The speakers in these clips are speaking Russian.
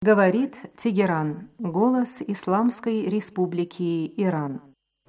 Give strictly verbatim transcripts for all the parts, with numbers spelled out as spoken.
Говорит Тегеран, голос Исламской Республики Иран.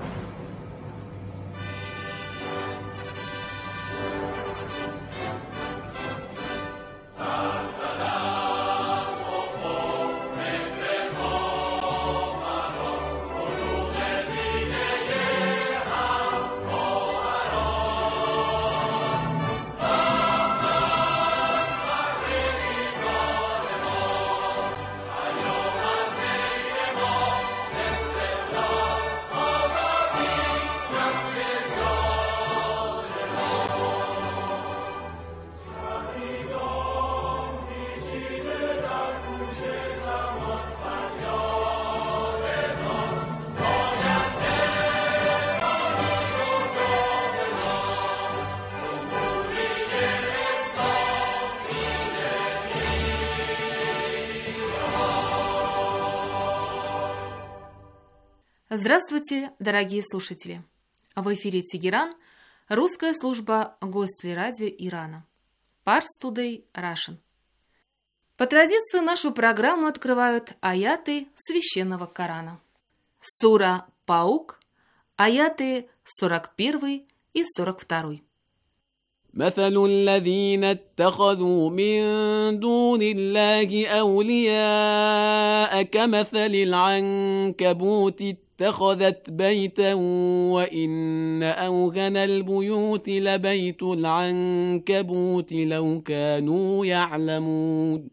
Здравствуйте, дорогие слушатели! В эфире Тегеран, русская служба Гостелерадио Ирана. Pars Today Russian. По традиции нашу программу открывают аяты Священного Корана. Сура Паук, аяты сорок первый и сорок второй. مثل الذين اتخذوا من دون الله أولياء كمثل العنكبوت اتخذت بيتا وإن أوهن البيوت لبيت العنكبوت لو كانوا يعلمون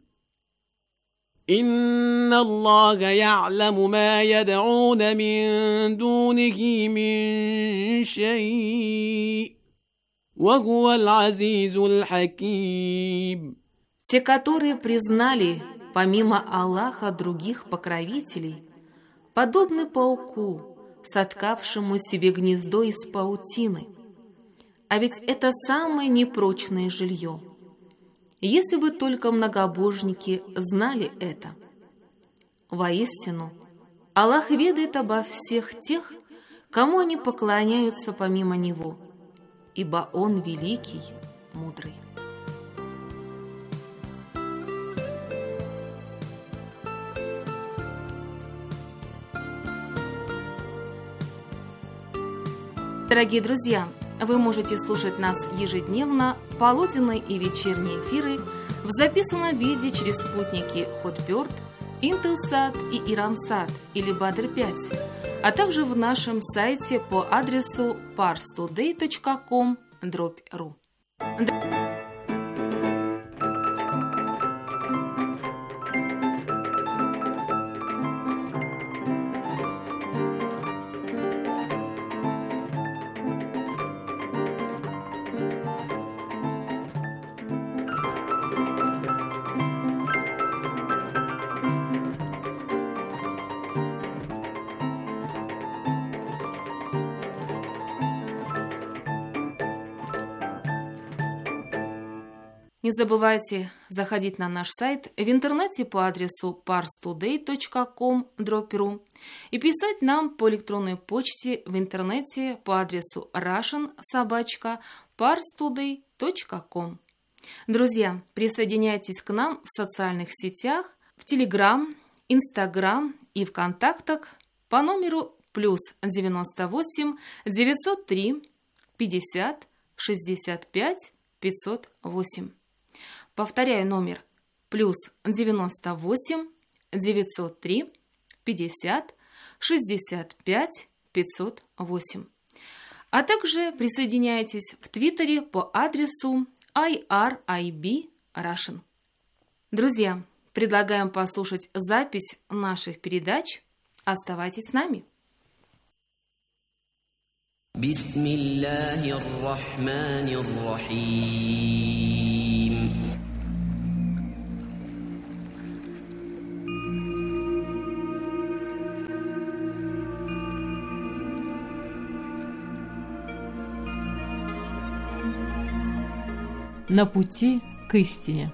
إن الله يعلم ما يدعون من دونه من شيء وهو العزيز الحكيم. Те, которые признали помимо Аллаха других покровителей, подобны пауку, соткавшему себе гнездо из паутины. А ведь это самое непрочное жилье. Если бы только многобожники знали это. Воистину, Аллах ведает обо всех тех, кому они поклоняются помимо Него, ибо Он великий, мудрый. Дорогие друзья, вы можете слушать нас ежедневно, полуденные и вечерние эфиры в записанном виде через спутники Hotbird, Intelsat и Iransat или Badr пять, а также в нашем сайте по адресу pars today точка com дробь ру. Не забывайте заходить на наш сайт в интернете по адресу pars today точка com дробь ру и писать нам по электронной почте в интернете по адресу russian собака pars today точка com. Друзья, присоединяйтесь к нам в социальных сетях, в Telegram, Instagram и ВКонтактах по номеру плюс девяносто восемь девятьсот три пятьдесят шестьдесят пять пятьсот восемь. Повторяю номер плюс девяносто восемь девятьсот три пятьдесят шестьдесят пять пятьсот восемь. А также присоединяйтесь в Твиттере по адресу ай ар ай би Russian. Друзья, предлагаем послушать запись наших передач. Оставайтесь с нами. Бисмиллахир рахманир рахим. На пути к истине.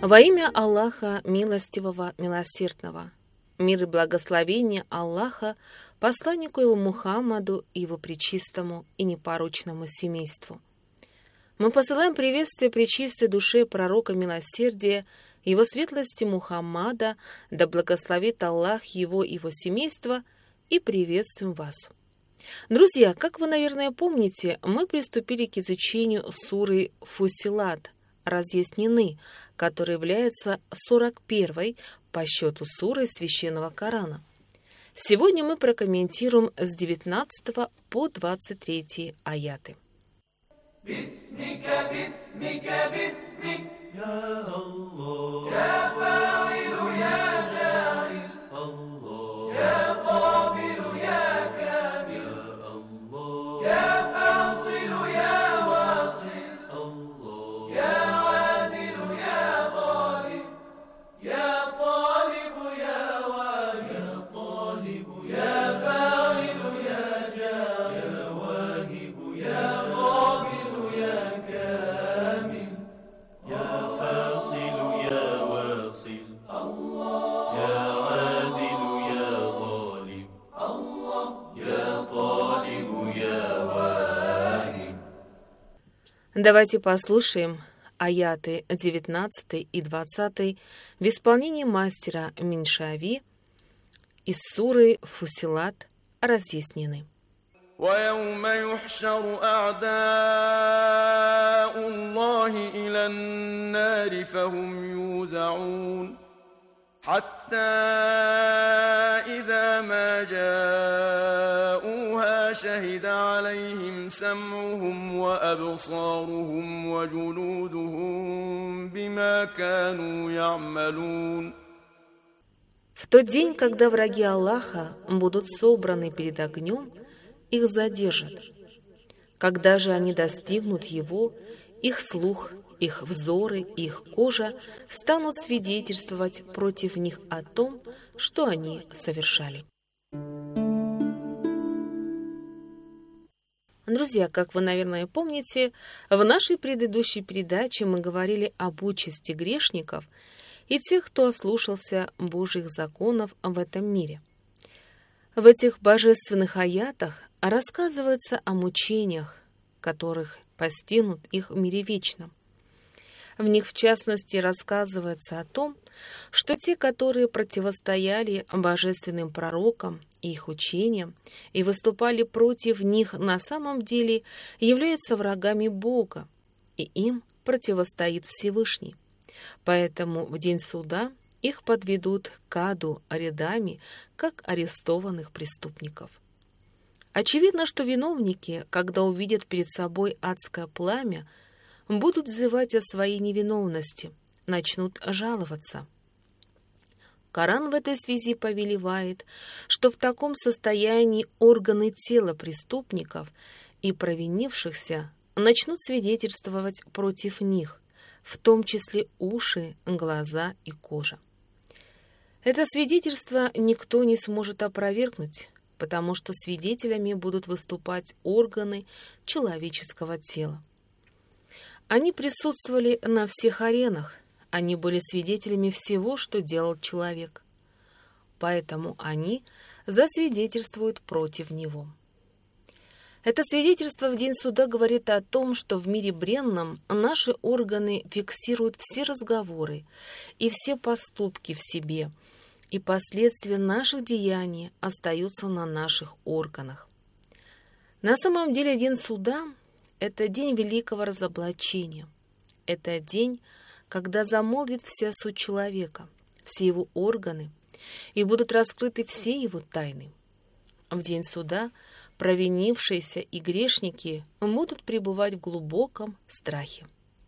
Во имя Аллаха Милостивого, Милосердного, мир и благословение Аллаха, посланнику его Мухаммаду и его пречистому и непорочному семейству. Мы посылаем приветствие пречистой душе пророка милосердия, его светлости Мухаммада, да благословит Аллах его и его семейство, и приветствуем вас. Друзья, как вы, наверное, помните, мы приступили к изучению суры Фусилат, разъяснены, которая является сорок первой по счету сурой Священного Корана. Сегодня мы прокомментируем с девятнадцатого по двадцать третий аяты. Бисмика, бисмика, бисмик, я Аллах, я фаилу, я джаил, Аллах, я кабилу, я камил, Аллах, я фасилу, я васил, Аллах, я адилу, я галиб, я талибу, я вahid, я талибу, я фаилу, я jail, ya wahibu, ya qabilu, ya kamil, ya fasilu, ya wasil, Allah, ya adilu, ya ghalib, Allah, ya talibu, ya wahid. Давайте послушаем аяты девятнадцатый и двадцатый в исполнении мастера Миншави из суры Фусилат разъяснены. ويوم يحشر أعداء الله إلى النار فهم يوزعون حتى إذا ما جاءوها شهد عليهم سمعهم وأبصارهم وجلودهم بما كانوا يعملون. В тот день, когда враги Аллаха будут собраны перед огнем, их задержат. Когда же они достигнут его, их слух, их взоры, их кожа станут свидетельствовать против них о том, что они совершали. Друзья, как вы, наверное, помните, в нашей предыдущей передаче мы говорили об участи грешников и тех, кто ослушался Божьих законов в этом мире. В этих божественных аятах рассказывается о мучениях, которых постигнут их в мире вечном. В них, в частности, рассказывается о том, что те, которые противостояли божественным пророкам и их учениям и выступали против них, на самом деле являются врагами Бога, и им противостоит Всевышний. Поэтому в день суда их подведут к аду рядами, как арестованных преступников. Очевидно, что виновники, когда увидят перед собой адское пламя, будут взывать о своей невиновности, начнут жаловаться. Коран в этой связи повелевает, что в таком состоянии органы тела преступников и провинившихся начнут свидетельствовать против них, в том числе уши, глаза и кожа. Это свидетельство никто не сможет опровергнуть, потому что свидетелями будут выступать органы человеческого тела. Они присутствовали на всех аренах, они были свидетелями всего, что делал человек. Поэтому они засвидетельствуют против него. Это свидетельство в день суда говорит о том, что в мире бренном наши органы фиксируют все разговоры и все поступки в себе, и последствия наших деяний остаются на наших органах. На самом деле день суда – это день великого разоблачения. Это день, когда замолвит вся суть человека, все его органы, и будут раскрыты все его тайны. В день суда провинившиеся и грешники будут пребывать в глубоком страхе.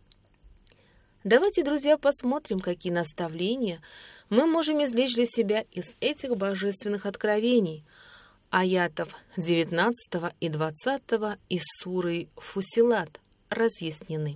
Давайте, друзья, посмотрим, какие наставления мы можем извлечь для себя из этих божественных откровений, аятов девятнадцатого и двадцатого из суры Фусилат разъяснены.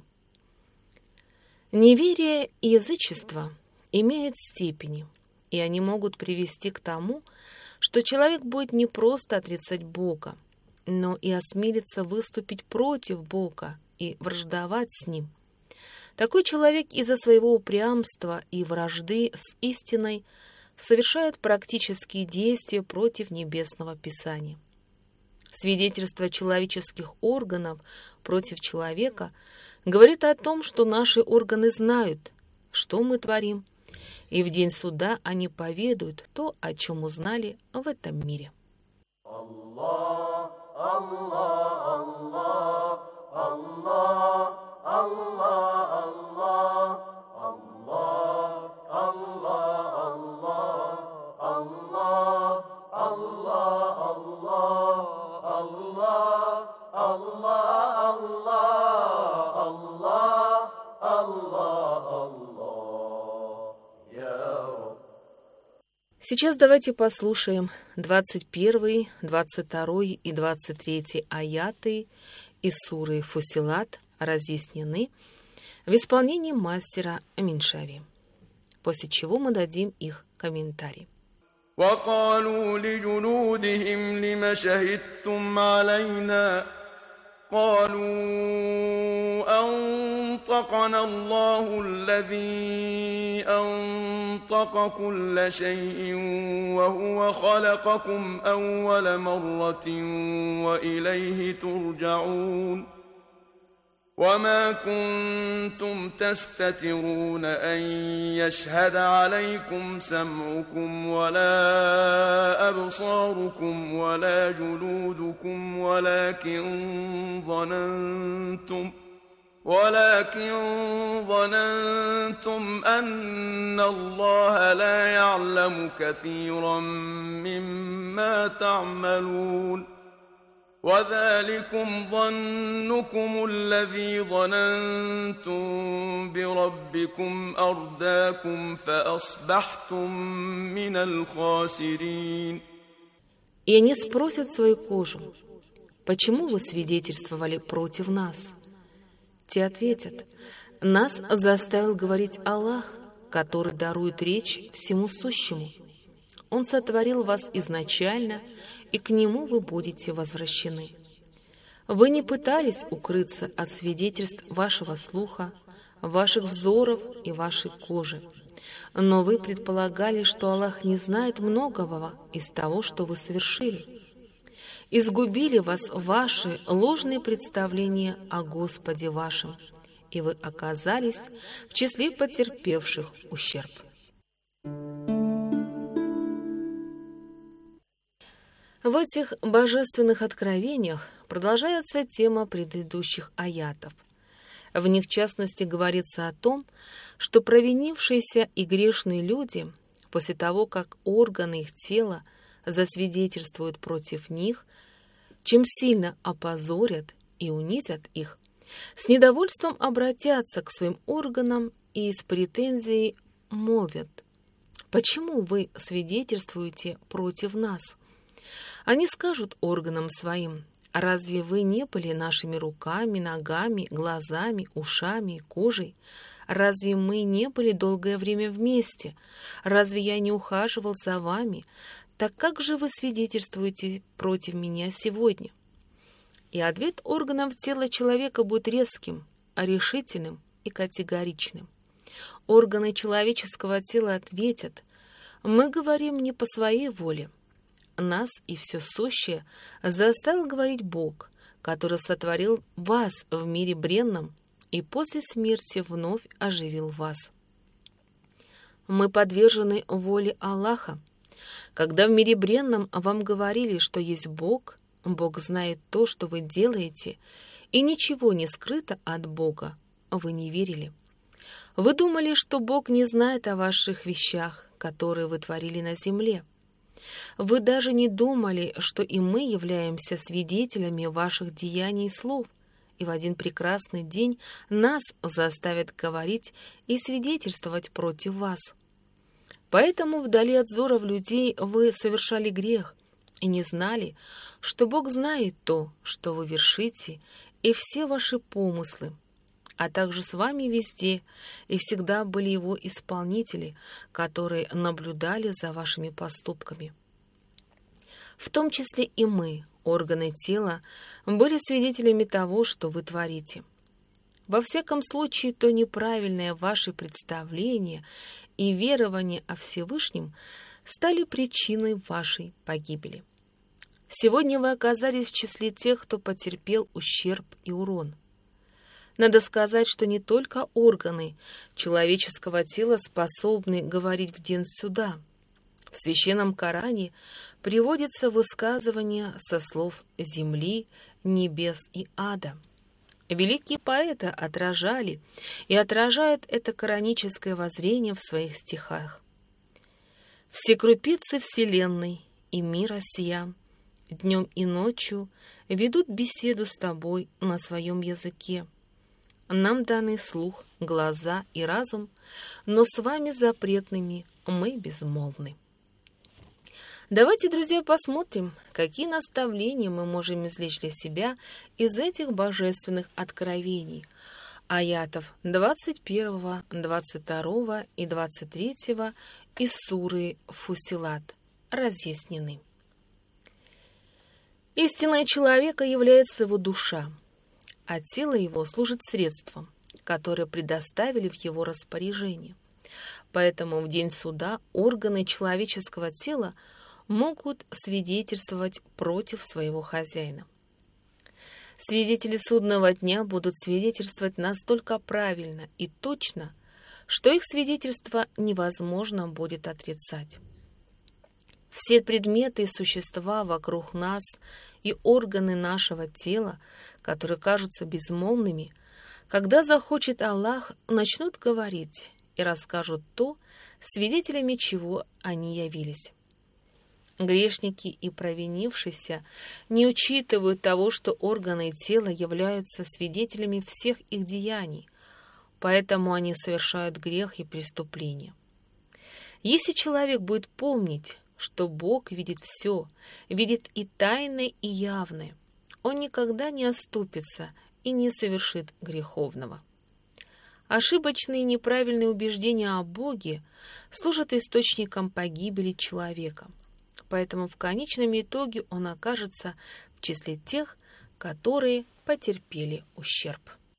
Неверие и язычество имеют степени, и они могут привести к тому, что человек будет не просто отрицать Бога, но и осмелиться выступить против Бога и враждовать с Ним. Такой человек из-за своего упрямства и вражды с истиной совершает практические действия против Небесного Писания. Свидетельство человеческих органов против человека говорит о том, что наши органы знают, что мы творим, и в день суда они поведают то, о чем узнали в этом мире. Allah, Allah, Allah, Allah, Allah, Allah, Allah, Allah, Сейчас давайте послушаем двадцать первый, двадцать второй и двадцать третий аяты из суры Фусилат разъяснены в исполнении мастера Миншави, после чего мы дадим их комментарий. وقالوا لجلودهم لم شهدتم علينا قالوا أنطقنا الله الذي أنطق كل شيء وهو خلقكم أول مرة وإليه ترجعون وما كنتم تستترون أن يشهد عليكم سمعكم ولا أبصاركم ولا جلودكم ولكن ظننتم ولكن ظننتم أن الله لا يعلم كثيرا مما تعملون وذلكم ظنكم الذي ظننتم بربكم أرداكم فأصبحتم من الخاسرين. И они спросят свою кожу: почему вы свидетельствовали против нас? Те ответят: нас заставил говорить Аллах, который дарует речь всему сущему. Он сотворил вас изначально, и к Нему вы будете возвращены. Вы не пытались укрыться от свидетельств вашего слуха, ваших взоров и вашей кожи, но вы предполагали, что Аллах не знает многого из того, что вы совершили. Изгубили вас ваши ложные представления о Господе вашем, и вы оказались в числе потерпевших ущерб. В этих божественных откровениях продолжается тема предыдущих аятов. В них, в частности, говорится о том, что провинившиеся и грешные люди, после того, как органы их тела засвидетельствуют против них, чем сильно опозорят и унизят их, с недовольством обратятся к своим органам и с претензией молвят: «Почему вы свидетельствуете против нас?» Они скажут органам своим: «Разве вы не были нашими руками, ногами, глазами, ушами, кожей? Разве мы не были долгое время вместе? Разве я не ухаживал за вами? Так как же вы свидетельствуете против меня сегодня?» И ответ органов тела человека будет резким, решительным и категоричным. Органы человеческого тела ответят: «Мы говорим не по своей воле. Нас и все сущее заставил говорить Бог, который сотворил вас в мире бренном и после смерти вновь оживил вас. Мы подвержены воле Аллаха. Когда в мире бренном вам говорили, что есть Бог, Бог знает то, что вы делаете, и ничего не скрыто от Бога, вы не верили. Вы думали, что Бог не знает о ваших вещах, которые вы творили на земле. Вы даже не думали, что и мы являемся свидетелями ваших деяний и слов, и в один прекрасный день нас заставят говорить и свидетельствовать против вас. Поэтому вдали от взоров людей вы совершали грех и не знали, что Бог знает то, что вы вершите, и все ваши помыслы, а также с вами везде, и всегда были Его исполнители, которые наблюдали за вашими поступками. В том числе и мы, органы тела, были свидетелями того, что вы творите. Во всяком случае, то неправильное ваше представление и верование о Всевышнем стали причиной вашей погибели. Сегодня вы оказались в числе тех, кто потерпел ущерб и урон. Надо сказать, что не только органы человеческого тела способны говорить в день суда. В Священном Коране приводится высказывание со слов земли, небес и ада. Великие поэты отражали и отражают это кораническое воззрение в своих стихах. «Все крупицы вселенной и мира сия днем и ночью ведут беседу с тобой на своем языке. Нам даны слух, глаза и разум, но с вами запретными мы безмолвны». Давайте, друзья, посмотрим, какие наставления мы можем извлечь для себя из этих божественных откровений. Аятов двадцать первого, двадцать второго и двадцать третьего из суры Фусилат разъяснены. Истинное человека является его душа, а тело его служит средством, которое предоставили в его распоряжение. Поэтому в день суда органы человеческого тела могут свидетельствовать против своего хозяина. Свидетели судного дня будут свидетельствовать настолько правильно и точно, что их свидетельство невозможно будет отрицать. Все предметы и существа вокруг нас и органы нашего тела, которые кажутся безмолвными, когда захочет Аллах, начнут говорить и расскажут то, свидетелями чего они явились. Грешники и провинившиеся не учитывают того, что органы тела являются свидетелями всех их деяний, поэтому они совершают грех и преступление. Если человек будет помнить, что Бог видит все, видит и тайное, и явное, он никогда не оступится и не совершит греховного. Ошибочные и неправильные убеждения о Боге служат источником погибели человека. Поэтому в конечном итоге он окажется в числе тех, которые потерпели ущерб.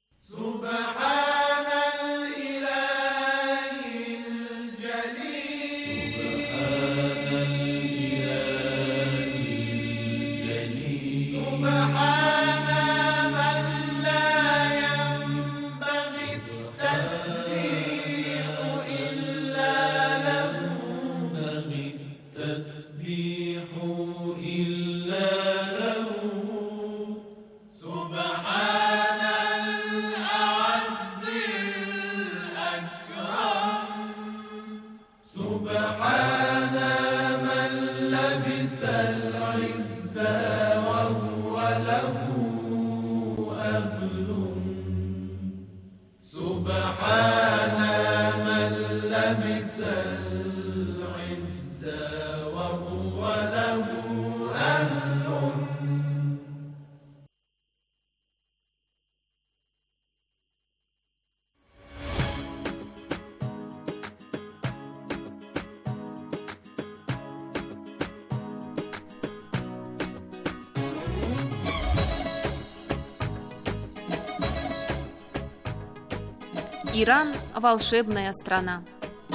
Иран – волшебная страна.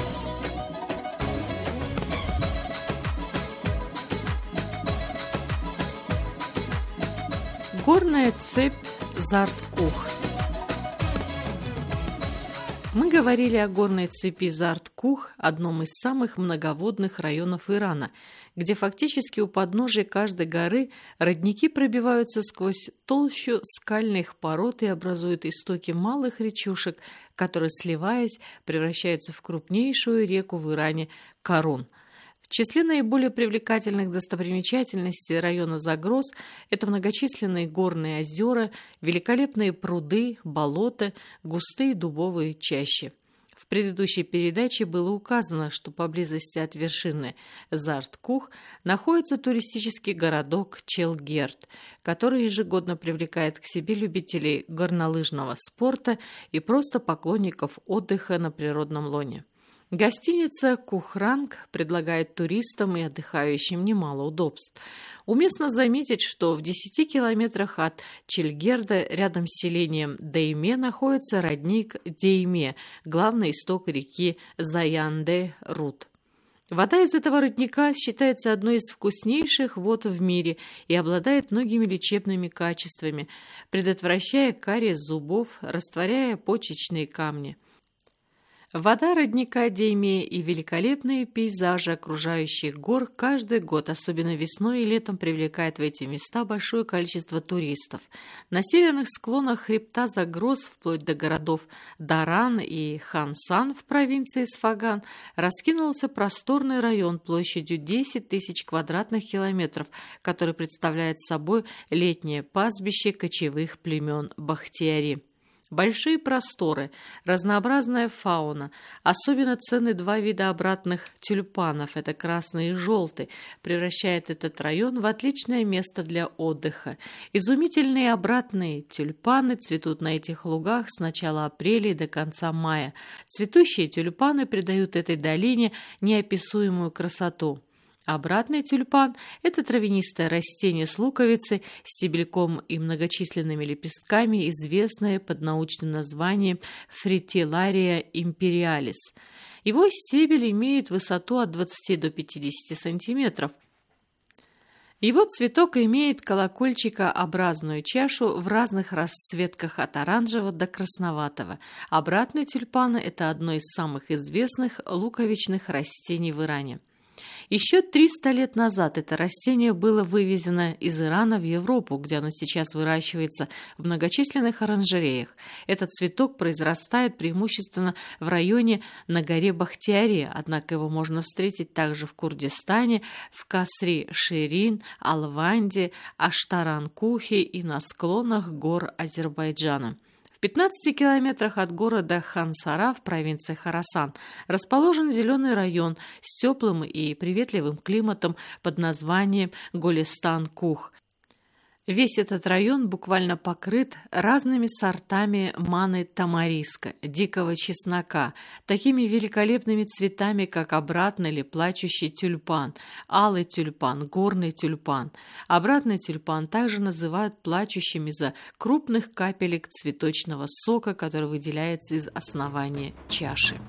Горная цепь Зарт-Кух. Мы говорили о горной цепи Зарт-Кух, одном из самых многоводных районов Ирана, где фактически у подножия каждой горы родники пробиваются сквозь толщу скальных пород и образуют истоки малых речушек, которые, сливаясь, превращаются в крупнейшую реку в Иране – Карун. В числе наиболее привлекательных достопримечательностей района Загроз – это многочисленные горные озера, великолепные пруды, болота, густые дубовые чащи. В предыдущей передаче было указано, что поблизости от вершины Зарт-Кух находится туристический городок Челгерт, который ежегодно привлекает к себе любителей горнолыжного спорта и просто поклонников отдыха на природном лоне. Гостиница «Кухранг» предлагает туристам и отдыхающим немало удобств. Уместно заметить, что в десяти километрах от Чильгерда рядом с селением Дейме находится родник Дейме, главный исток реки Заянде-Рут. Вода из этого родника считается одной из вкуснейших вод в мире и обладает многими лечебными качествами, предотвращая кариес зубов, растворяя почечные камни. Вода родника Дейме и великолепные пейзажи окружающих гор каждый год, особенно весной и летом, привлекают в эти места большое количество туристов. На северных склонах хребта Загрос, вплоть до городов Даран и Хансан в провинции Сфаган, раскинулся просторный район площадью десять тысяч квадратных километров, который представляет собой летнее пастбище кочевых племен Бахтияри. Большие просторы, разнообразная фауна, особенно ценны два вида обратных тюльпанов, это красный и желтый, превращает этот район в отличное место для отдыха. Изумительные обратные тюльпаны цветут на этих лугах с начала апреля и до конца мая. Цветущие тюльпаны придают этой долине неописуемую красоту. Обратный тюльпан – это травянистое растение с луковицей, стебельком и многочисленными лепестками, известное под научным названием Фритиллария империалис. Его стебель имеет высоту от двадцати до пятидесяти сантиметров. Его цветок имеет колокольчикообразную чашу в разных расцветках от оранжевого до красноватого. Обратный тюльпан – это одно из самых известных луковичных растений в Иране. Еще триста лет назад это растение было вывезено из Ирана в Европу, где оно сейчас выращивается в многочисленных оранжереях. Этот цветок произрастает преимущественно в районе на горе Бахтияри, однако его можно встретить также в Курдистане, в Касри-Ширин, Алванде, Аштаран-Кухе и на склонах гор Азербайджана. В пятнадцати километрах от города Хансара в провинции Хорасан расположен зеленый район с теплым и приветливым климатом под названием Голестан-Кух. Весь этот район буквально покрыт разными сортами маны тамариска, дикого чеснока, такими великолепными цветами, как обратный или плачущий тюльпан, алый тюльпан, горный тюльпан. Обратный тюльпан также называют плачущим из-за крупных капелек цветочного сока, который выделяется из основания чаши.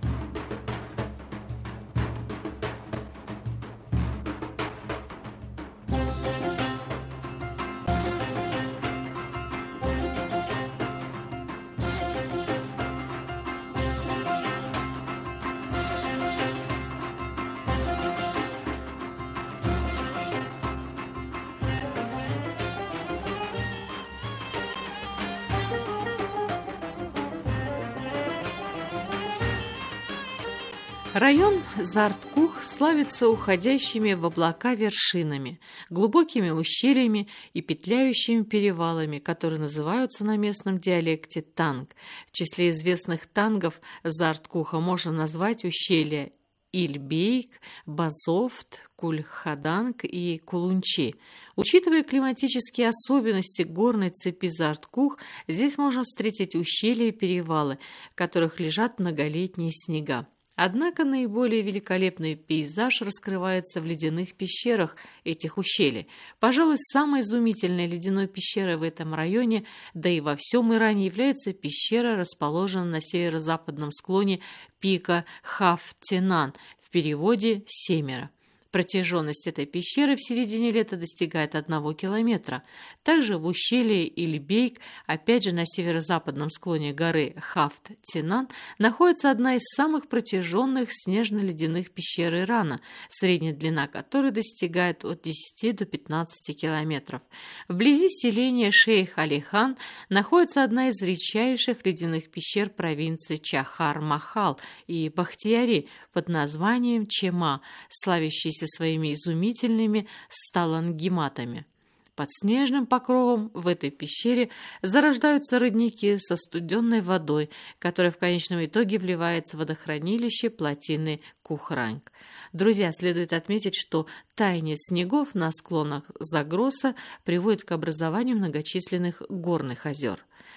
Район Зарткух славится уходящими в облака вершинами, глубокими ущельями и петляющими перевалами, которые называются на местном диалекте танг. В числе известных тангов Зарткуха можно назвать ущелья Ильбейк, Базофт, Кульхаданг и Кулунчи. Учитывая климатические особенности горной цепи Зарткух, здесь можно встретить ущелья и перевалы, в которых лежат многолетние снега. Однако наиболее великолепный пейзаж раскрывается в ледяных пещерах этих ущелий. Пожалуй, самой изумительной ледяной пещерой в этом районе, да и во всем Иране, является пещера, расположенная на северо-западном склоне пика Хафтенан, в переводе «семеро». Протяженность этой пещеры в середине лета достигает одного километра. Также в ущелье Ильбейк, опять же на северо-западном склоне горы Хафт-Тинан, находится одна из самых протяженных снежно-ледяных пещер Ирана, средняя длина которой достигает от десяти до пятнадцати километров. Вблизи селения Шейх-Алихан находится одна из редчайших ледяных пещер провинции Чахар-Махал и Бахтияри под названием Чема, славящийся своими изумительными сталангематами. Под снежным покровом в этой пещере зарождаются родники со студенной водой, которая в конечном итоге вливается в водохранилище плотины Кухранг. Друзья, следует отметить, что таяние снегов на склонах Загроса приводит к образованию многочисленных горных озер.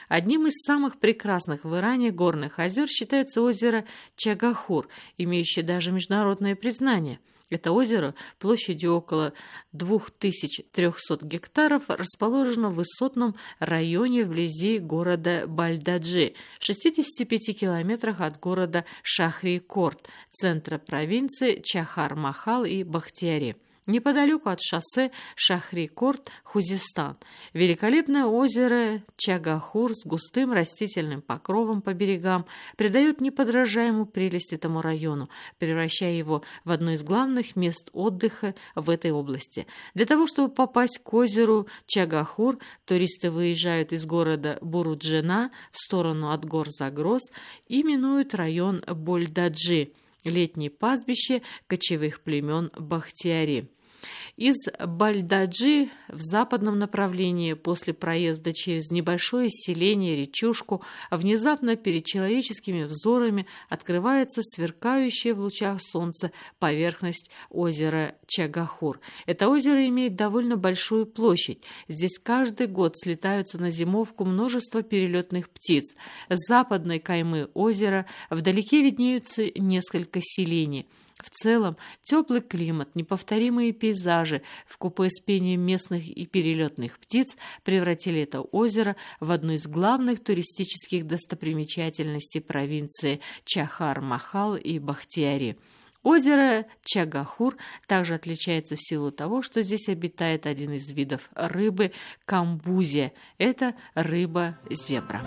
Одним из самых прекрасных в Иране горных озер считается озеро Чагахур, имеющее даже международное признание. Это озеро площадью около две тысячи триста гектаров расположено в высотном районе вблизи города Бальдаджи, в шестидесяти пяти километрах от города Шахри-Корт, центра провинции Чахар-Махал и Бахтиари. Неподалеку от шоссе Шахри-Корт, Хузистан. Великолепное озеро Чагахур с густым растительным покровом по берегам придает неподражаемую прелесть этому району, превращая его в одно из главных мест отдыха в этой области. Для того, чтобы попасть к озеру Чагахур, туристы выезжают из города Буруджина в сторону от гор Загроз и минуют район Больдаджи, летнее пастбище кочевых племен Бахтиари. Из Бальдаджи в западном направлении после проезда через небольшое селение, речушку, внезапно перед человеческими взорами открывается сверкающая в лучах солнца поверхность озера Чагахур. Это озеро имеет довольно большую площадь. Здесь каждый год слетаются на зимовку множество перелетных птиц. С западной каймы озера вдалеке виднеются несколько селений. В целом, теплый климат, неповторимые пейзажи вкупе с пением местных и перелетных птиц превратили это озеро в одну из главных туристических достопримечательностей провинции Чахар-Махал и Бахтиари. Озеро Чагахур также отличается в силу того, что здесь обитает один из видов рыбы – камбузия. Это рыба-зебра.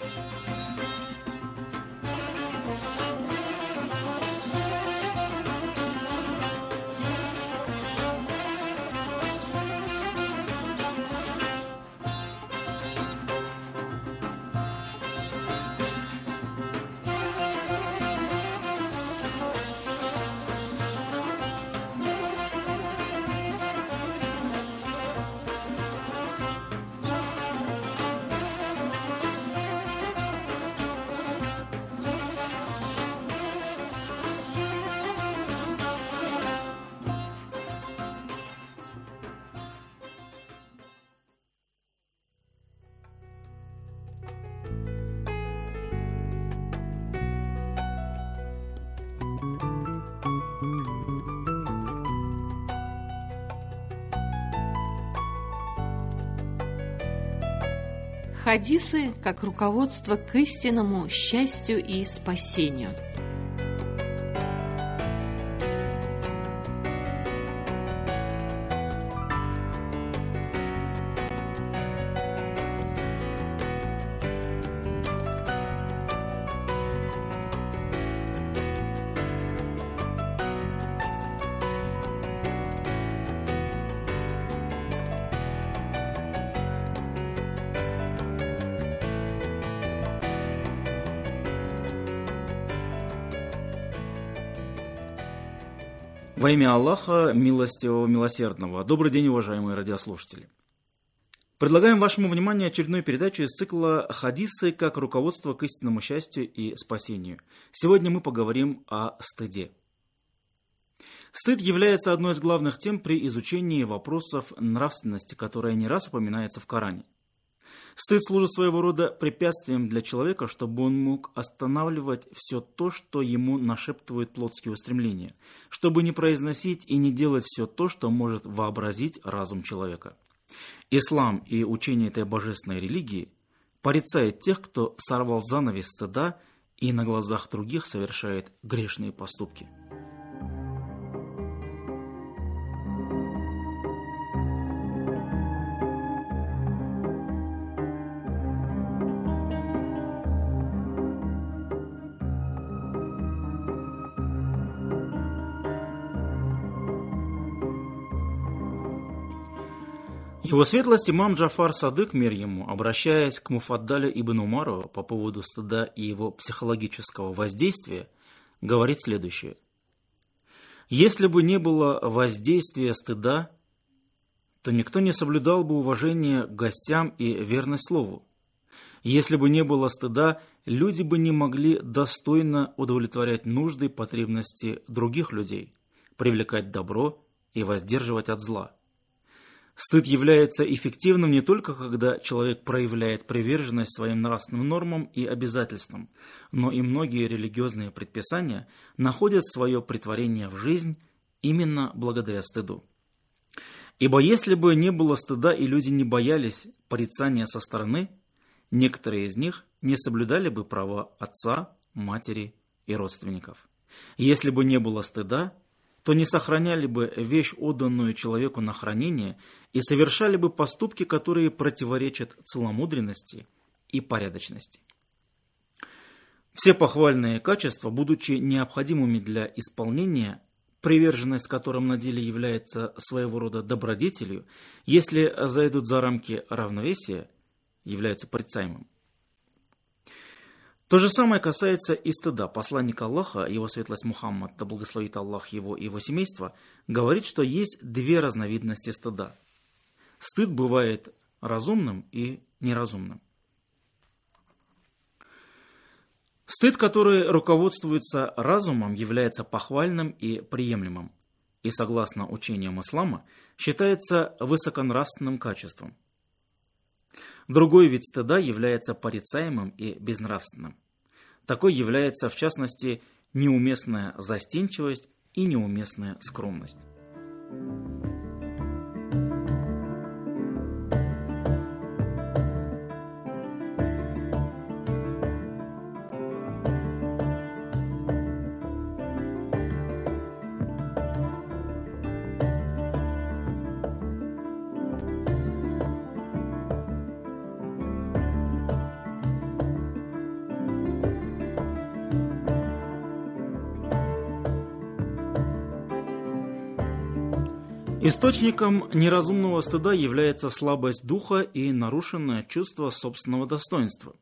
Хадисы как руководство к истинному счастью и спасению. Во имя Аллаха, милостивого, милосердного. Добрый день, уважаемые радиослушатели. Предлагаем вашему вниманию очередную передачу из цикла «Хадисы как руководство к истинному счастью и спасению». Сегодня мы поговорим о стыде. Стыд является одной из главных тем при изучении вопросов нравственности, которая не раз упоминается в Коране. Стыд служит своего рода препятствием для человека, чтобы он мог останавливать все то, что ему нашептывают плотские устремления, чтобы не произносить и не делать все то, что может вообразить разум человека. Ислам и учение этой божественной религии порицает тех, кто сорвал занавес стыда и на глазах других совершает грешные поступки. Его светлость имам Джафар Садык, мир ему, обращаясь к Муфаддалю ибн Умару по поводу стыда и его психологического воздействия, говорит следующее. Если бы не было воздействия стыда, то никто не соблюдал бы уважение к гостям и верность слову. Если бы не было стыда, люди бы не могли достойно удовлетворять нужды и потребности других людей, привлекать добро и воздерживать от зла. Стыд является эффективным не только когда человек проявляет приверженность своим нравственным нормам и обязательствам, но и многие религиозные предписания находят свое претворение в жизнь именно благодаря стыду. Ибо если бы не было стыда и люди не боялись порицания со стороны, некоторые из них не соблюдали бы права отца, матери и родственников. Если бы не было стыда, то не сохраняли бы вещь, отданную человеку на хранение, и совершали бы поступки, которые противоречат целомудренности и порядочности. Все похвальные качества, будучи необходимыми для исполнения, приверженность которым на деле является своего рода добродетелью, если зайдут за рамки равновесия, являются порицаемым. То же самое касается и стыда. Посланник Аллаха, его светлость Мухаммад, да благословит Аллах его и его семейство, говорит, что есть две разновидности стыда. Стыд бывает разумным и неразумным. Стыд, который руководствуется разумом, является похвальным и приемлемым, и, согласно учениям ислама, считается высоконравственным качеством. Другой вид стыда является порицаемым и безнравственным. Такой является, в частности, неуместная застенчивость и неуместная скромность. Источником неразумного стыда является слабость духа и нарушенное чувство собственного достоинства.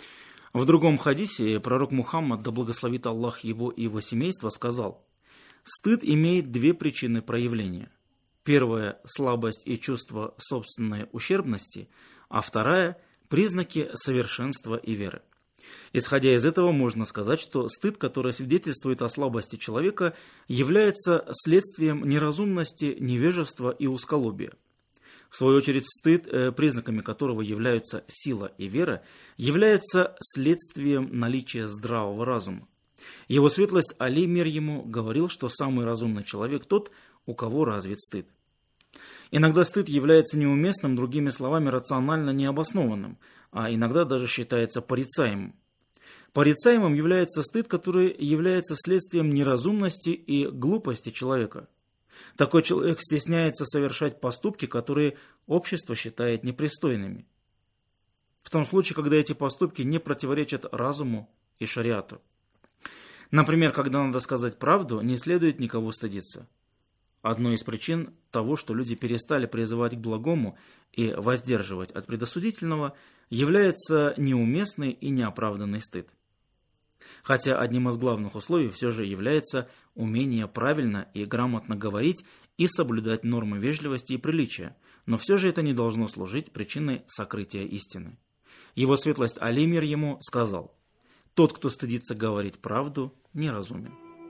В другом хадисе пророк Мухаммад, да благословит Аллах его и его семейство, сказал: «Стыд имеет две причины проявления. Первая – слабость и чувство собственной ущербности, а вторая – признаки совершенства и веры». Исходя из этого, можно сказать, что стыд, который свидетельствует о слабости человека, является следствием неразумности, невежества и узколобия. В свою очередь, стыд, признаками которого являются сила и вера, является следствием наличия здравого разума. Его светлость Али, мир ему, говорил, что самый разумный человек тот, у кого развит стыд. Иногда стыд является неуместным, другими словами, рационально необоснованным, а иногда даже считается порицаемым. Порицаемым является стыд, который является следствием неразумности и глупости человека. Такой человек стесняется совершать поступки, которые общество считает непристойными. В том случае, когда эти поступки не противоречат разуму и шариату. Например, когда надо сказать правду, не следует никого стыдиться. Одной из причин того, что люди перестали призывать к благому и воздерживать от предосудительного, является неуместный и неоправданный стыд. Хотя одним из главных условий все же является умение правильно и грамотно говорить и соблюдать нормы вежливости и приличия, но все же это не должно служить причиной сокрытия истины. Его светлость Али, мир ему, сказал: «Тот, кто стыдится говорить правду, неразумен».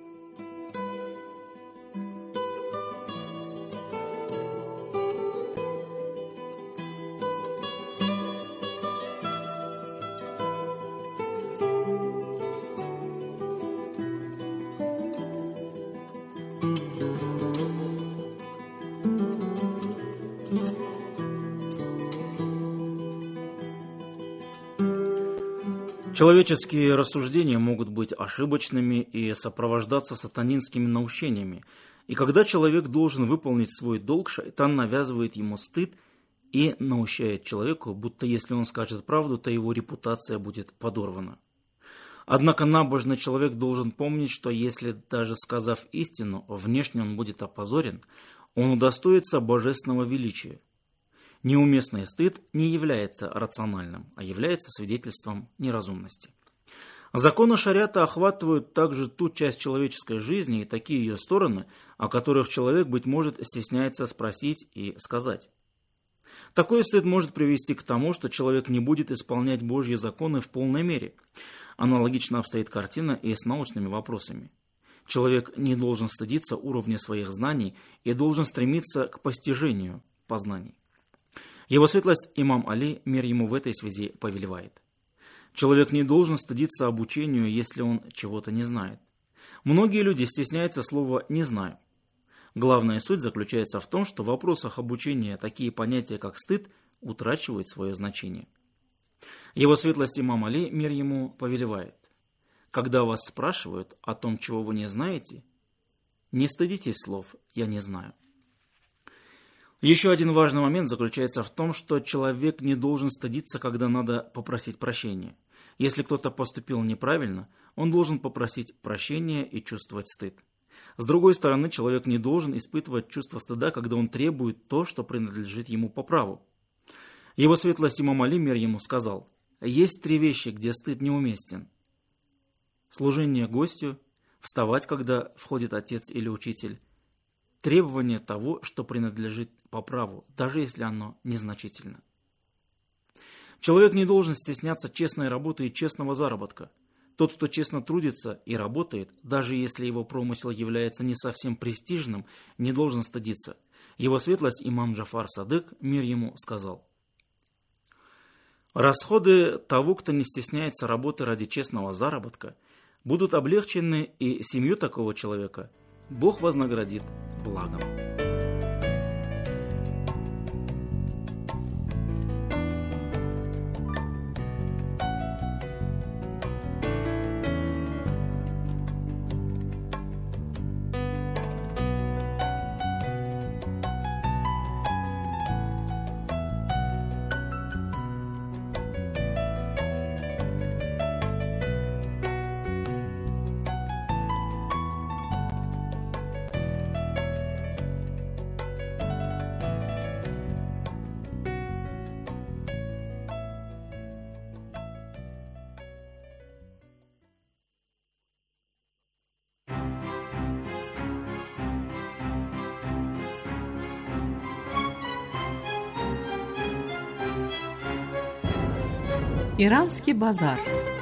Человеческие рассуждения могут быть ошибочными и сопровождаться сатанинскими наущениями, и когда человек должен выполнить свой долг, шайтан навязывает ему стыд и наущает человеку, будто если он скажет правду, то его репутация будет подорвана. Однако набожный человек должен помнить, что если даже сказав истину, внешне он будет опозорен, он удостоится божественного величия. Неуместный стыд не является рациональным, а является свидетельством неразумности. Законы шариата охватывают также ту часть человеческой жизни и такие ее стороны, о которых человек, быть может, стесняется спросить и сказать. Такой стыд может привести к тому, что человек не будет исполнять Божьи законы в полной мере. Аналогично обстоит картина и с научными вопросами. Человек не должен стыдиться уровня своих знаний и должен стремиться к постижению, познаний. Его светлость имам Али, мир ему, в этой связи повелевает: человек не должен стыдиться обучению, если он чего-то не знает. Многие люди стесняются слова «не знаю». Главная суть заключается в том, что в вопросах обучения такие понятия, как стыд, утрачивают свое значение. Его светлость имам Али, мир ему, повелевает: когда вас спрашивают о том, чего вы не знаете, не стыдитесь слов «я не знаю». Еще один важный момент заключается в том, что человек не должен стыдиться, когда надо попросить прощения. Если кто-то поступил неправильно, он должен попросить прощения и чувствовать стыд. С другой стороны, человек не должен испытывать чувство стыда, когда он требует то, что принадлежит ему по праву. Его светлость имам Али, мир ему, сказал: есть три вещи, где стыд неуместен: служение гостю, вставать, когда входит отец или учитель, требование того, что принадлежит по праву, даже если оно незначительно. Человек не должен стесняться честной работы и честного заработка. Тот, кто честно трудится и работает, даже если его промысел является не совсем престижным, не должен стыдиться. Его светлость имам Джафар Садык, мир ему, сказал: расходы того, кто не стесняется работы ради честного заработка, будут облегчены, и семью такого человека Бог вознаградит благом. Иранский базар.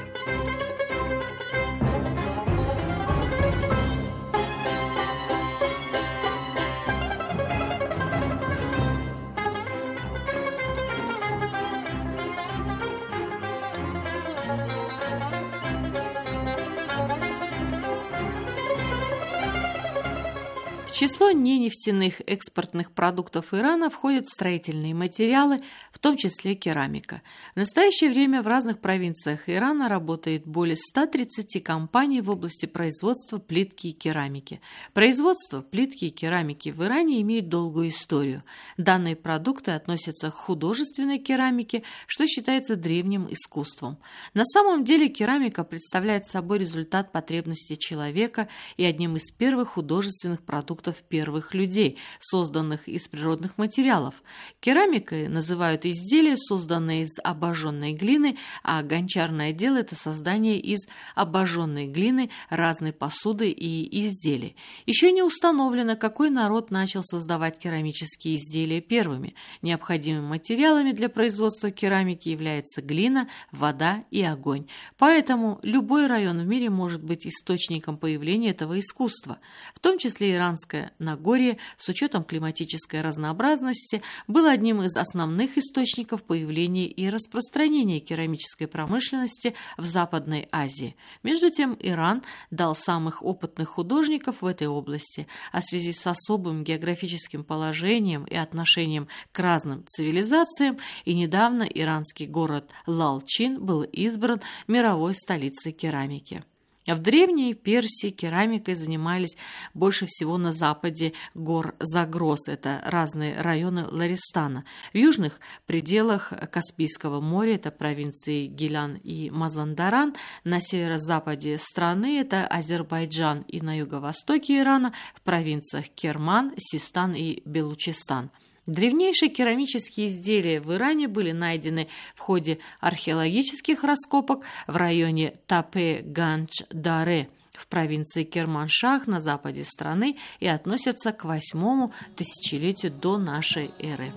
В число ненефтяных экспортных продуктов Ирана входят строительные материалы, в том числе керамика. В настоящее время в разных провинциях Ирана работает более ста тридцати компаний в области производства плитки и керамики. Производство плитки и керамики в Иране имеет долгую историю. Данные продукты относятся к художественной керамике, что считается древним искусством. На самом деле керамика представляет собой результат потребностей человека и одним из первых художественных продуктов первых людей, созданных из природных материалов. Керамикой называют изделия, созданные из обожженной глины, а гончарное дело – это создание из обожженной глины разной посуды и изделий. Еще не установлено, какой народ начал создавать керамические изделия первыми. Необходимыми материалами для производства керамики являются глина, вода и огонь. Поэтому любой район в мире может быть источником появления этого искусства. В том числе иранское Нагорье, с учетом климатической разнообразности, было одним из основных источников появления и распространения керамической промышленности в Западной Азии. Между тем, Иран дал самых опытных художников в этой области, а в связи с особым географическим положением и отношением к разным цивилизациям, и недавно иранский город Лалчин был избран мировой столицей керамики. В Древней Персии керамикой занимались больше всего на западе гор Загрос, это разные районы Ларистана. В южных пределах Каспийского моря, это провинции Гилян и Мазандаран, на северо-западе страны, это Азербайджан, и на юго-востоке Ирана, в провинциях Керман, Систан и Белучистан. Древнейшие керамические изделия в Иране были найдены в ходе археологических раскопок в районе Тапе-Ганч-Даре в провинции Керманшах на западе страны и относятся к восьмому тысячелетию до нашей эры.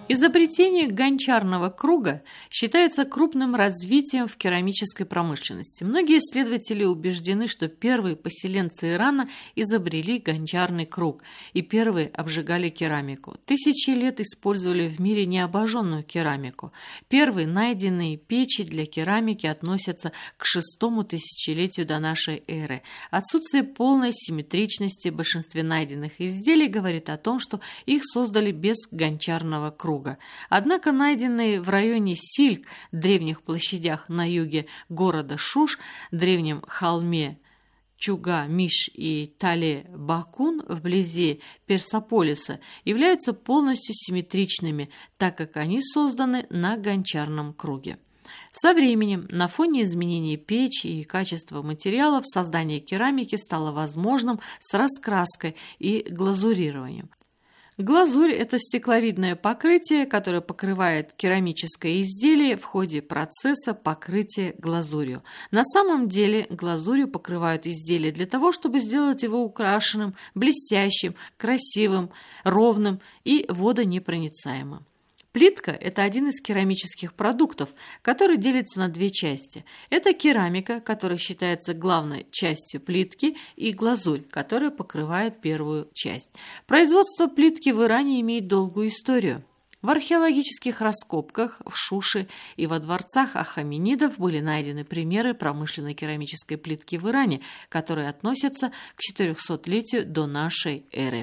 Изобретение гончарного круга считается крупным развитием в керамической промышленности. Многие исследователи убеждены, что первые поселенцы Ирана изобрели гончарный круг и первые обжигали керамику. Тысячи лет использовали в мире необожженную керамику. Первые найденные печи для керамики относятся к шестому тысячелетию до нашей эры. Отсутствие полной симметричности в большинстве найденных изделий говорит о том, что их создали без гончарного круга. Однако найденные в районе Сильк, древних площадях на юге города Шуш, древнем холме Чуга, Миш и Тале-Бакун вблизи Персополиса являются полностью симметричными, так как они созданы на гончарном круге. Со временем, на фоне изменений печи и качества материалов, создание керамики стало возможным с раскраской и глазурированием. Глазурь – это стекловидное покрытие, которое покрывает керамическое изделие в ходе процесса покрытия глазурью. На самом деле глазурью покрывают изделие для того, чтобы сделать его украшенным, блестящим, красивым, ровным и водонепроницаемым. Плитка – это один из керамических продуктов, который делится на две части. Это керамика, которая считается главной частью плитки, и глазурь, которая покрывает первую часть. Производство плитки в Иране имеет долгую историю. В археологических раскопках в Шуше и во дворцах ахаменидов были найдены примеры промышленной керамической плитки в Иране, которые относятся к четырехсотлетию до нашей эры.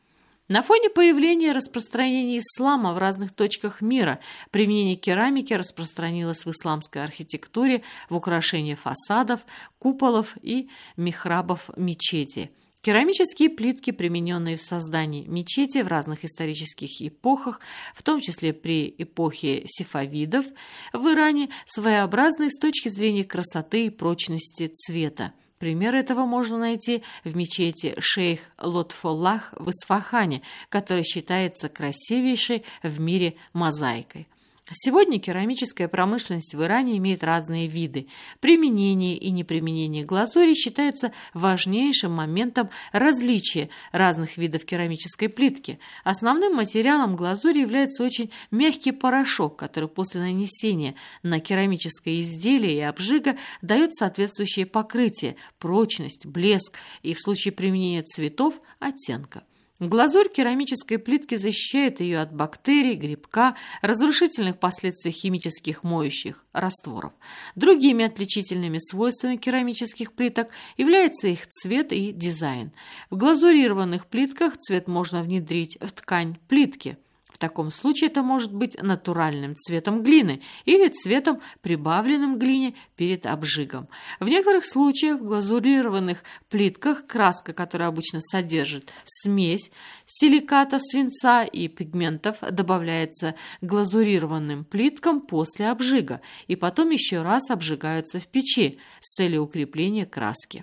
На фоне появления и распространения ислама в разных точках мира применение керамики распространилось в исламской архитектуре, в украшении фасадов, куполов и михрабов мечети. Керамические плитки, примененные в создании мечети в разных исторических эпохах, в том числе при эпохе сефавидов в Иране, своеобразны с точки зрения красоты и прочности цвета. Пример этого можно найти в мечети Шейх Лотфоллах в Исфахане, которая считается красивейшей в мире мозаикой. Сегодня керамическая промышленность в Иране имеет разные виды. Применение и неприменение глазури считается важнейшим моментом различия разных видов керамической плитки. Основным материалом глазури является очень мягкий порошок, который после нанесения на керамическое изделие и обжига дает соответствующее покрытие, прочность, блеск и в случае применения цветов – оттенка. Глазурь керамической плитки защищает ее от бактерий, грибка, разрушительных последствий химических моющих растворов. Другими отличительными свойствами керамических плиток является их цвет и дизайн. В глазурированных плитках цвет можно внедрить в ткань плитки. В таком случае это может быть натуральным цветом глины или цветом, прибавленным к глине перед обжигом. В некоторых случаях в глазурированных плитках краска, которая обычно содержит смесь силиката, свинца и пигментов, добавляется к глазурированным плиткам после обжига и потом еще раз обжигаются в печи с целью укрепления краски.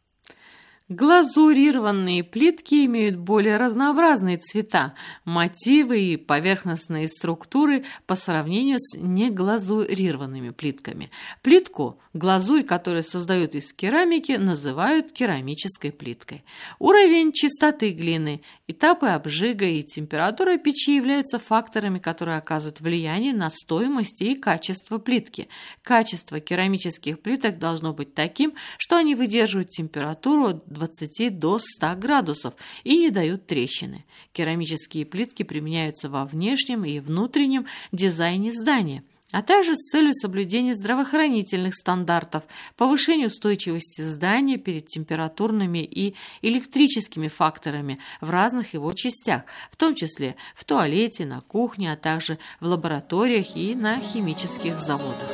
Глазурированные плитки имеют более разнообразные цвета, мотивы и поверхностные структуры по сравнению с неглазурированными плитками. Плитку, глазурь, которую создают из керамики, называют керамической плиткой. Уровень чистоты глины, этапы обжига и температура печи являются факторами, которые оказывают влияние на стоимость и качество плитки. Качество керамических плиток должно быть таким, что они выдерживают температуру от двадцати до ста градусов и не дают трещины. Керамические плитки применяются во внешнем и внутреннем дизайне здания, а также с целью соблюдения здравоохранительных стандартов, повышения устойчивости здания перед температурными и электрическими факторами в разных его частях, в том числе в туалете, на кухне, а также в лабораториях и на химических заводах.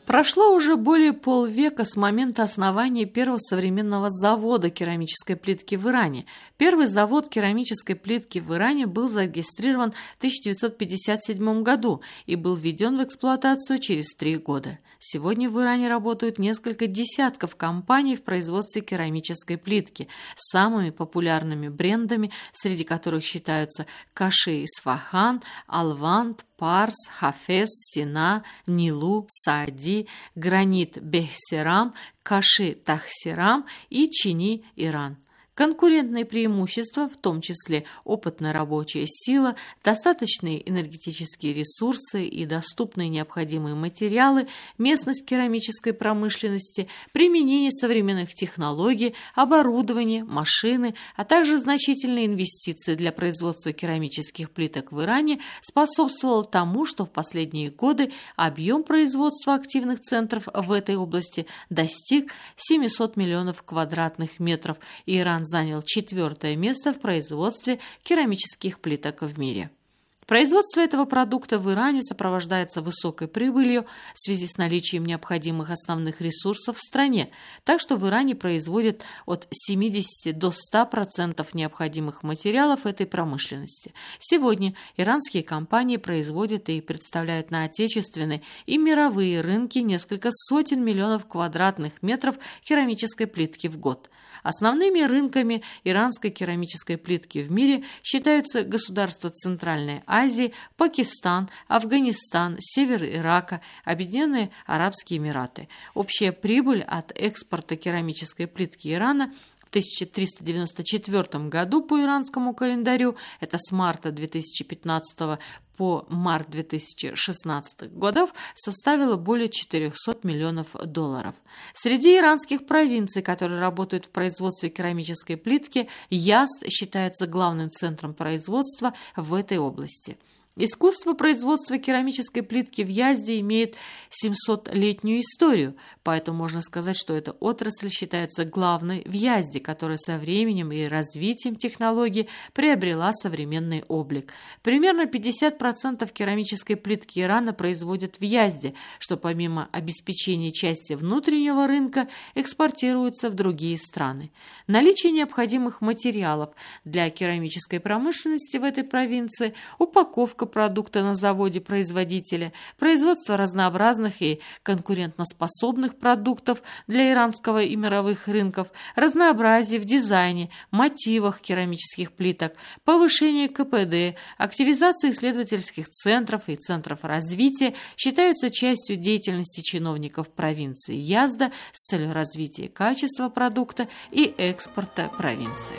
Прошло уже более полвека с момента основания первого современного завода керамической плитки в Иране. Первый завод керамической плитки в Иране был зарегистрирован в тысяча девятьсот пятьдесят седьмом году и был введен в эксплуатацию через три года. Сегодня в Иране работают несколько десятков компаний в производстве керамической плитки с самыми популярными брендами, среди которых считаются Каши Исфахан, Алванд, Парс, Хафез, Сина, Нилу, Саади, Гранит Бехсерам, Каши Тахсерам и Чини Иран. Конкурентные преимущества, в том числе опытная рабочая сила, достаточные энергетические ресурсы и доступные необходимые материалы, местность керамической промышленности, применение современных технологий, оборудование, машины, а также значительные инвестиции для производства керамических плиток в Иране способствовало тому, что в последние годы объем производства активных центров в этой области достиг семисот миллионов квадратных метров, и Иран занял четвертое место в производстве керамических плиток в мире. Производство этого продукта в Иране сопровождается высокой прибылью в связи с наличием необходимых основных ресурсов в стране, так что в Иране производят от семидесяти до ста процентов необходимых материалов этой промышленности. Сегодня иранские компании производят и представляют на отечественные и мировые рынки несколько сотен миллионов квадратных метров керамической плитки в год. Основными рынками иранской керамической плитки в мире считаются государства Центральной Азии, Пакистан, Афганистан, север Ирака, Объединенные Арабские Эмираты. Общая прибыль от экспорта керамической плитки Ирана в тысяча триста девяносто четвёртом году по иранскому календарю, это с марта две тысячи пятнадцатого по март две тысячи шестнадцатого годов, составила более четырехсот миллионов долларов. Среди иранских провинций, которые работают в производстве керамической плитки, Язд считается главным центром производства в этой области. Искусство производства керамической плитки в Язде имеет семисотлетнюю историю, поэтому можно сказать, что эта отрасль считается главной в Язде, которая со временем и развитием технологий приобрела современный облик. Примерно пятьдесят процентов керамической плитки Ирана производят в Язде, что помимо обеспечения части внутреннего рынка экспортируется в другие страны. Наличие необходимых материалов для керамической промышленности в этой провинции, упаковка продукта на заводе производителя, производство разнообразных и конкурентоспособных продуктов для иранского и мировых рынков, разнообразие в дизайне, мотивах керамических плиток, повышение ка пэ дэ, активизация исследовательских центров и центров развития считаются частью деятельности чиновников провинции Язда с целью развития качества продукта и экспорта провинции.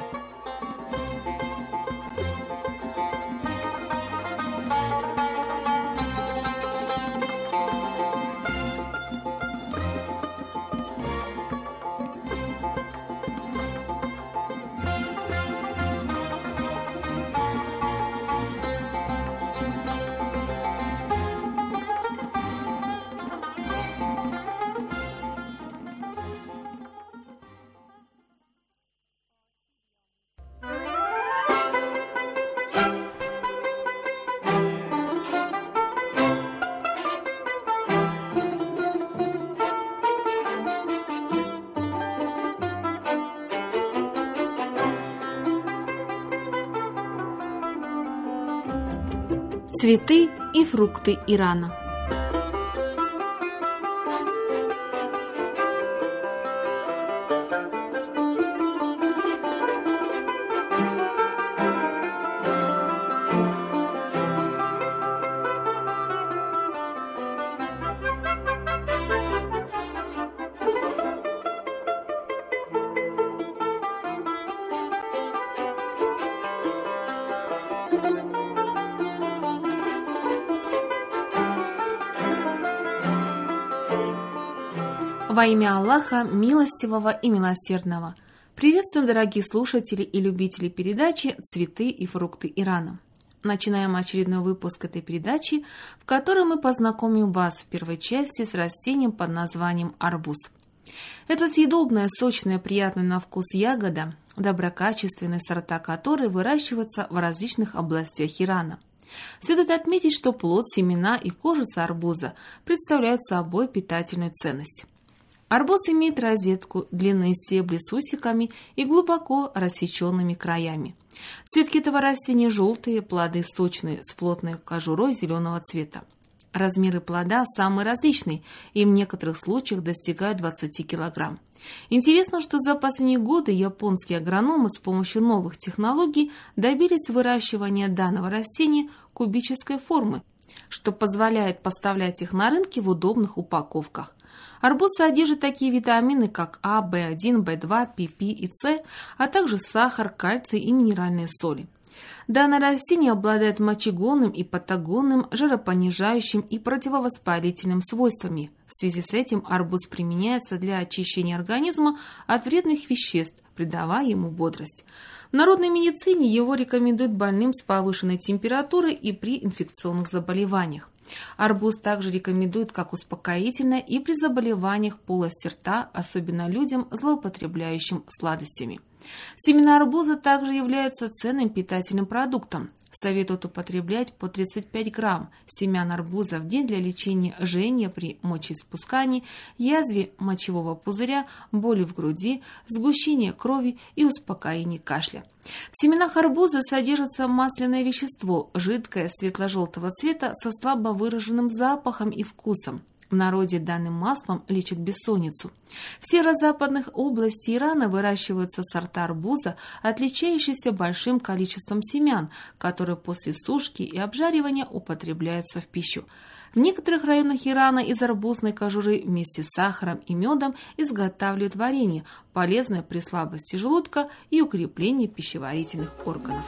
Цветы и фрукты Ирана. Во имя Аллаха, милостивого и милосердного. Приветствуем, дорогие слушатели и любители передачи «Цветы и фрукты Ирана». Начинаем очередной выпуск этой передачи, в которой мы познакомим вас в первой части с растением под названием арбуз. Это съедобная, сочная, приятная на вкус ягода, доброкачественные сорта которой выращиваются в различных областях Ирана. Следует отметить, что плод, семена и кожица арбуза представляют собой питательную ценность. Арбуз имеет розетку, длинные стебли с усиками и глубоко рассеченными краями. Цветки этого растения желтые, плоды сочные, с плотной кожурой зеленого цвета. Размеры плода самые различные и в некоторых случаях достигают двадцати килограмм. Интересно, что за последние годы японские агрономы с помощью новых технологий добились выращивания данного растения кубической формы, что позволяет поставлять их на рынке в удобных упаковках. Арбуз содержит такие витамины, как А, Бэ один, Бэ два, Пи Пи и С, а также сахар, кальций и минеральные соли. Данное растение обладает мочегонным и патагонным, жиропонижающим и противовоспалительным свойствами. В связи с этим арбуз применяется для очищения организма от вредных веществ, придавая ему бодрость. В народной медицине его рекомендуют больным с повышенной температурой и при инфекционных заболеваниях. Арбуз также рекомендуют как успокоительное и при заболеваниях полости рта, особенно людям, злоупотребляющим сладостями. Семена арбуза также являются ценным питательным продуктом. Советуют употреблять по тридцать пять грамм семян арбуза в день для лечения жжения при мочеиспускании, язве мочевого пузыря, боли в груди, сгущения крови и успокоения кашля. В семенах арбуза содержится масляное вещество, жидкое светло-желтого цвета со слабо выраженным запахом и вкусом. В народе данным маслом лечат бессонницу. В северо-западных областях Ирана выращиваются сорта арбуза, отличающиеся большим количеством семян, которые после сушки и обжаривания употребляются в пищу. В некоторых районах Ирана из арбузной кожуры вместе с сахаром и медом изготавливают варенье, полезное при слабости желудка и укреплении пищеварительных органов.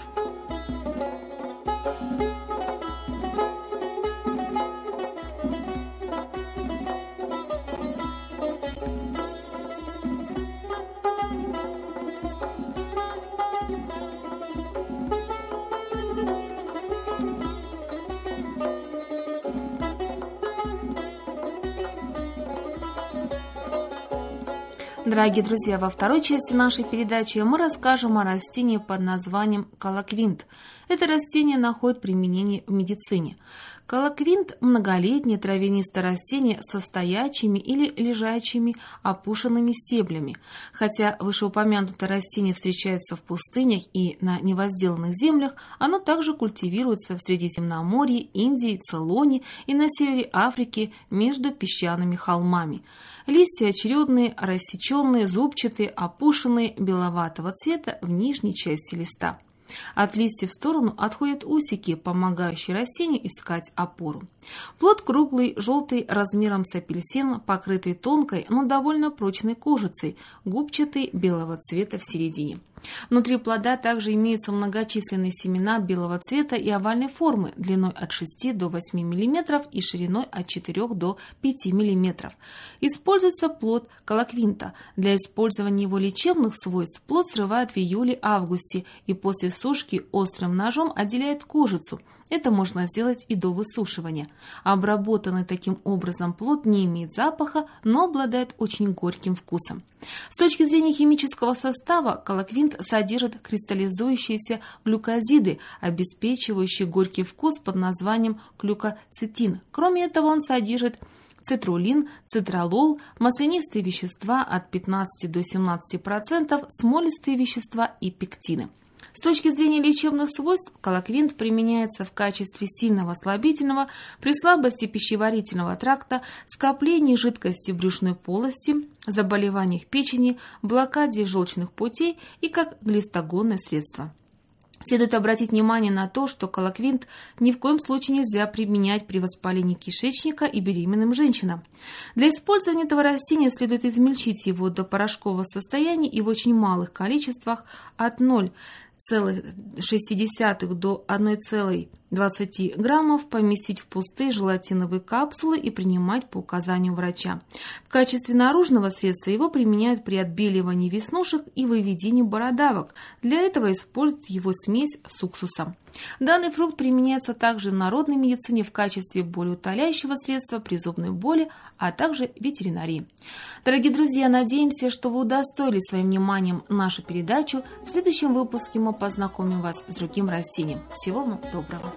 Дорогие друзья, во второй части нашей передачи мы расскажем о растении под названием колоквинт. Это растение находит применение в медицине. Колоквинт – многолетнее травянистое растение со стоячими или лежачими опушенными стеблями. Хотя вышеупомянутое растение встречается в пустынях и на невозделанных землях, оно также культивируется в Средиземноморье, Индии, Цейлоне и на севере Африки между песчаными холмами. Листья очередные, рассеченные, зубчатые, опушенные, беловатого цвета в нижней части листа. От листьев в сторону отходят усики, помогающие растению искать опору. Плод круглый, желтый, размером с апельсин, покрытый тонкой, но довольно прочной кожицей, губчатый, белого цвета в середине. Внутри плода также имеются многочисленные семена белого цвета и овальной формы, длиной от шести до восьми миллиметров и шириной от четырёх до пяти миллиметров. Используется плод колоквинта. Для использования его лечебных свойств плод срывают в июле-августе и после сушки острым ножом отделяют кожицу. Это можно сделать и до высушивания. Обработанный таким образом плод не имеет запаха, но обладает очень горьким вкусом. С точки зрения химического состава, колоквинт содержит кристаллизующиеся глюкозиды, обеспечивающие горький вкус под названием глюкоцетин. Кроме этого, он содержит цитрулин, цитралол, маслянистые вещества от пятнадцати до семнадцати процентов, смолистые вещества и пектины. С точки зрения лечебных свойств, колоквинт применяется в качестве сильного слабительного при слабости пищеварительного тракта, скоплении жидкости в брюшной полости, заболеваниях печени, блокаде желчных путей и как глистогонное средство. Следует обратить внимание на то, что колоквинт ни в коем случае нельзя применять при воспалении кишечника и беременным женщинам. Для использования этого растения следует измельчить его до порошкового состояния и в очень малых количествах от ноль целых шесть десятых до одной целой двадцати граммов поместить в пустые желатиновые капсулы и принимать по указанию врача. В качестве наружного средства его применяют при отбеливании веснушек и выведении бородавок. Для этого используют его смесь с уксусом. Данный фрукт применяется также в народной медицине в качестве болеутоляющего средства при зубной боли, а также в ветеринарии. Дорогие друзья, надеемся, что вы удостоили своим вниманием нашу передачу. В следующем выпуске мы познакомим вас с другим растением. Всего вам доброго!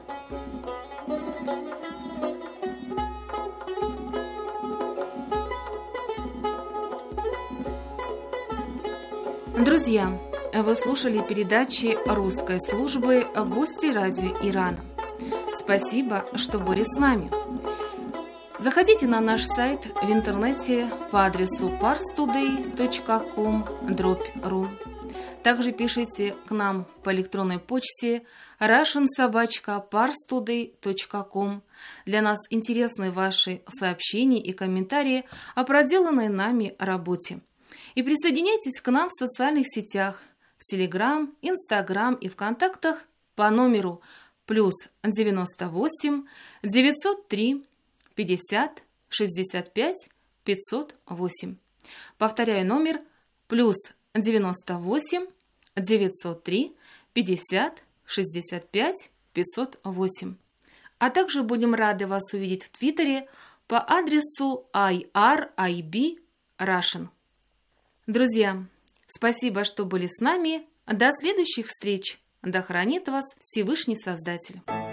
Друзья, вы слушали передачи русской службы «Гости радио Ирана». Спасибо, что были с нами. Заходите на наш сайт в интернете по адресу парстудей точка ком дробь ру. Также пишите к нам по электронной почте russian собака parstoday точка ком. Для нас интересны ваши сообщения и комментарии о проделанной нами работе. И присоединяйтесь к нам в социальных сетях, в Телеграм, Инстаграм и ВКонтактах по номеру плюс девяносто восемь девятьсот три пятьдесят шестьдесят пять пятьсот восемь. Повторяю номер плюс девяносто восемь девятьсот три пятьдесят шестьдесят пять пятьсот восемь. А также будем рады вас увидеть в Твиттере по адресу ай ар ай би Russian. Друзья, спасибо, что были с нами. До следующих встреч. Да хранит вас Всевышний Создатель.